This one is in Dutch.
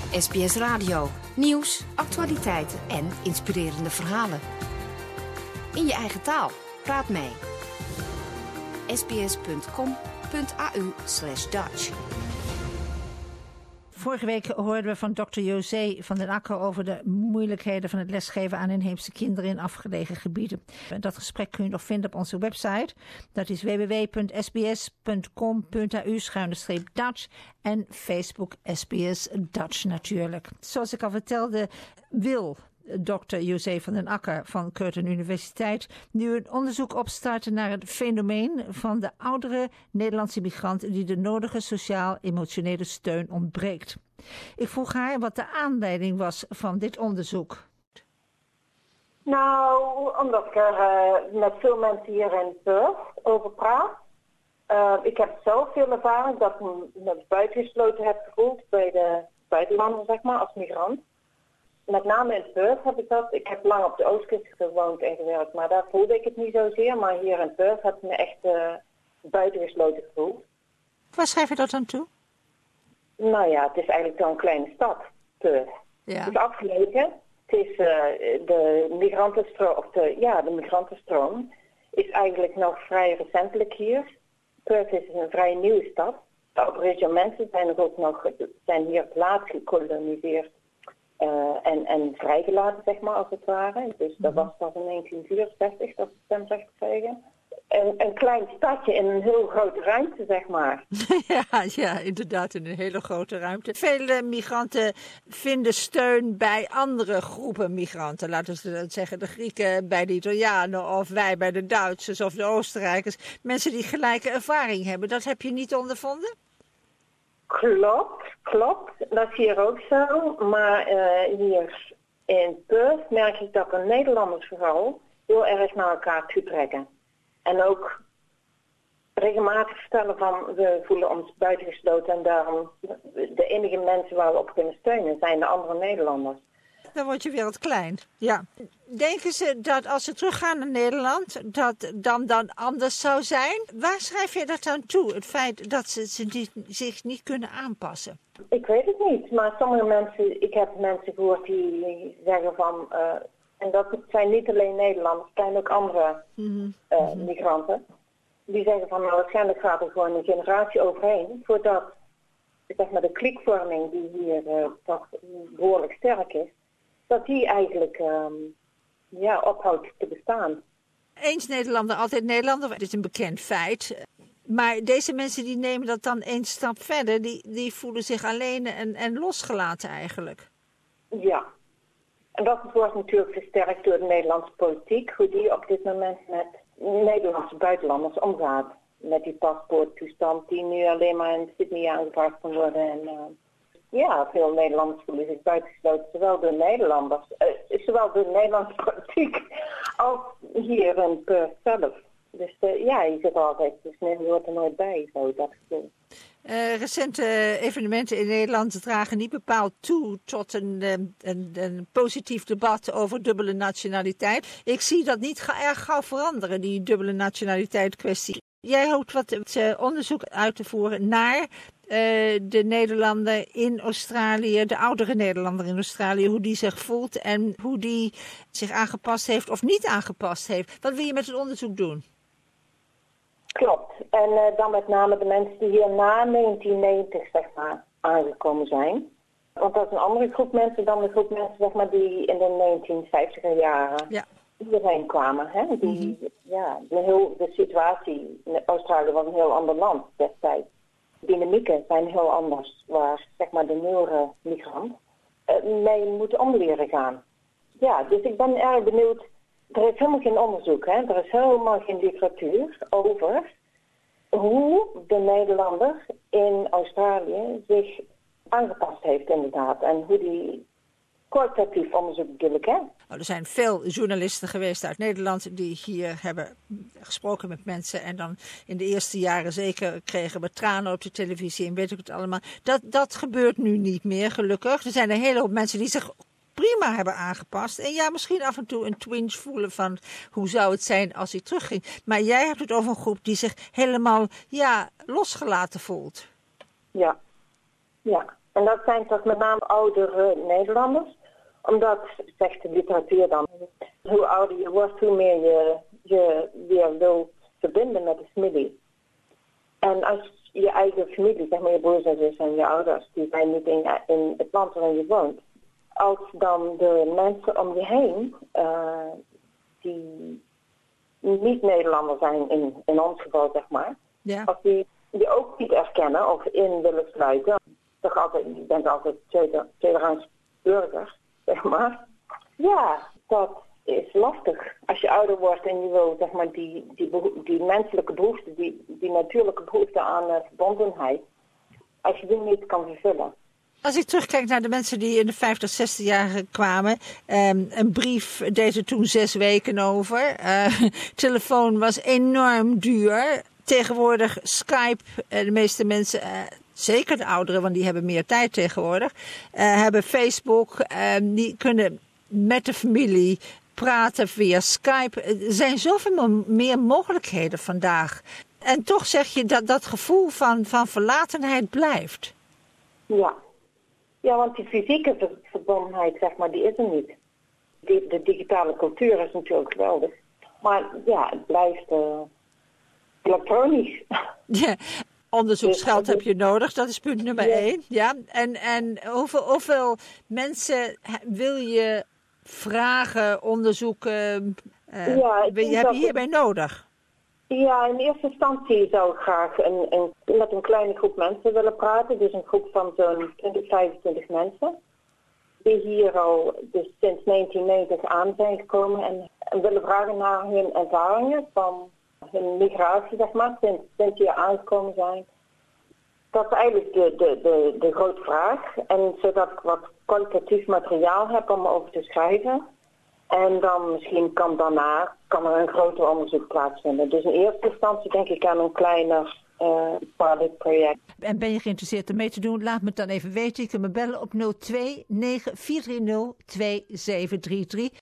SBS Radio. Nieuws, actualiteiten en inspirerende verhalen. In je eigen taal. Praat mee. sbs.com.au/Dutch. Vorige week hoorden we van Dr. José van den Akker over de moeilijkheden van het lesgeven aan inheemse kinderen in afgelegen gebieden. Dat gesprek kun je nog vinden op onze website. Dat is www.sbs.com.au/Dutch en Facebook SBS Dutch natuurlijk. Zoals ik al vertelde, wil Dr. José van den Akker van Curtin Universiteit nu een onderzoek opstarten naar het fenomeen van de oudere Nederlandse migranten die de nodige sociaal-emotionele steun ontbreekt. Ik vroeg haar wat de aanleiding was van dit onderzoek. Nou, omdat ik er met veel mensen hier in Perth over praat. Ik heb zelf veel ervaring dat ik me buitengesloten heb gevoeld bij de buitenlanders, zeg maar, als migrant. Met name in Perth heb ik dat. Ik heb lang op de Oostkust gewoond en gewerkt, maar daar voelde ik het niet zozeer. Maar hier in Perth heb ik me echt buitengesloten gevoeld. Waar schrijf je dat dan toe? Nou ja, het is eigenlijk dan een kleine stad, Perth. Ja. Het is afgelegen. Het is de migrantenstroom is eigenlijk nog vrij recentelijk hier. Perth is een vrij nieuwe stad. De aboriginal mensen zijn hier het laatst gekoloniseerd. En vrijgelaten, zeg maar, als het ware. Dus dat was pas in 1964 dat ze stemrecht kregen. Een klein stadje in een heel grote ruimte, zeg maar. Ja, inderdaad, in een hele grote ruimte. Vele migranten vinden steun bij andere groepen migranten. Laten we zeggen, de Grieken bij de Italianen of wij bij de Duitsers of de Oostenrijkers. Mensen die gelijke ervaring hebben. Dat heb je niet ondervonden? Klopt. Dat is hier ook zo. Maar hier in Perth merk ik dat de Nederlanders vooral heel erg naar elkaar toe trekken. En ook regelmatig vertellen van we voelen ons buitengesloten en daarom de enige mensen waar we op kunnen steunen zijn de andere Nederlanders. Dan wordt je wereld klein. Ja. Denken ze dat als ze teruggaan naar Nederland, dat dan anders zou zijn? Waar schrijf je dat dan toe? Het feit dat ze zich niet kunnen aanpassen? Ik weet het niet, maar sommige mensen, ik heb mensen gehoord die zeggen van, en dat zijn niet alleen Nederlanders, het zijn ook andere migranten, die zeggen van, nou waarschijnlijk gaat er gewoon een generatie overheen, voordat, zeg maar, de kliekvorming die hier toch behoorlijk sterk is, dat die eigenlijk ophoudt te bestaan. Eens Nederlander, altijd Nederlander. Dat is een bekend feit. Maar deze mensen die nemen dat dan één stap verder. Die voelen zich alleen en losgelaten eigenlijk. Ja. En dat wordt natuurlijk versterkt door de Nederlandse politiek. Hoe die op dit moment met Nederlandse buitenlanders omgaat. Met die paspoorttoestand die nu alleen maar in Sydney aangevraagd kan worden. En veel Nederlanders voelen zich buitengesloten, zowel door de Nederlandse politiek als hier in Perth zelf. Dus je zit altijd, dus je hoort er nooit bij, zo dat gevoel. Recente evenementen in Nederland dragen niet bepaald toe tot een positief debat over dubbele nationaliteit. Ik zie dat niet erg gauw veranderen, die dubbele nationaliteit kwestie. Jij hoopt wat onderzoek uit te voeren naar de Nederlander in Australië, de oudere Nederlander in Australië, hoe die zich voelt en hoe die zich aangepast heeft of niet aangepast heeft. Wat wil je met het onderzoek doen? Klopt. En dan met name de mensen die hier na 1990 zeg maar aangekomen zijn. Want dat is een andere groep mensen dan de groep mensen zeg maar die in de 1950er jaren hierheen kwamen. Hè? De situatie in Australië was een heel ander land destijds. Dynamieken zijn heel anders, waar zeg maar de nieuwere migrant mee moet om leren gaan. Ja, dus ik ben erg benieuwd. Er is helemaal geen onderzoek, hè? Er is helemaal geen literatuur over hoe de Nederlander in Australië zich aangepast heeft inderdaad. En hoe die kwalitatief onderzoek bedoel ik, hè? Er zijn veel journalisten geweest uit Nederland die hier hebben gesproken met mensen. En dan in de eerste jaren zeker kregen we tranen op de televisie en weet ik het allemaal. Dat gebeurt nu niet meer, gelukkig. Er zijn een hele hoop mensen die zich prima hebben aangepast. En misschien af en toe een twinge voelen van hoe zou het zijn als hij terugging. Maar jij hebt het over een groep die zich helemaal losgelaten voelt. Ja. En dat zijn toch met name oudere Nederlanders. Omdat, zegt de literatuur dan, hoe ouder je wordt, hoe meer je weer wilt verbinden met de familie. En als je eigen familie, zeg maar je broers en zussen en je ouders, die zijn niet in het land waarin je woont. Als dan de mensen om je heen, die niet Nederlander zijn, in ons geval zeg maar, als die ook niet erkennen of in willen sluiten, je bent altijd tweederangs burger, zeg maar. Ja, dat is lastig. Als je ouder wordt en je wil, zeg maar, die menselijke behoefte, die natuurlijke behoefte aan verbondenheid, als je die niet kan vervullen. Als ik terugkijk naar de mensen die in de 50, 60 jaar kwamen, een brief deed er toen 6 weken over. Telefoon was enorm duur. Tegenwoordig Skype, de meeste mensen, zeker de ouderen, want die hebben meer tijd tegenwoordig, hebben Facebook, die kunnen met de familie praten via Skype. Er zijn zoveel meer mogelijkheden vandaag. En toch zeg je dat gevoel van verlatenheid blijft. Ja, want die fysieke verbondenheid, zeg maar, die is er niet. De digitale cultuur is natuurlijk geweldig. Maar ja, het blijft elektronisch. Ja, onderzoeksgeld heb je nodig, dat is punt nummer 1. Ja. En hoeveel mensen wil je vragen, onderzoeken, heb je hierbij nodig? Ja, in eerste instantie zou ik graag met een kleine groep mensen willen praten. Dus een groep van zo'n 20, 25 mensen. Die hier al dus sinds 1990 aan zijn gekomen. En willen vragen naar hun ervaringen van hun migratie, zeg maar, sinds hier aangekomen zijn. Dat is eigenlijk de grote vraag. En zodat ik wat kwalitatief materiaal heb om over te schrijven. En dan misschien kan er een groter onderzoek plaatsvinden. Dus in eerste instantie denk ik aan een kleiner pilotproject. En ben je geïnteresseerd om mee te doen? Laat me het dan even weten. Je kunt me bellen op 02 9430 2733.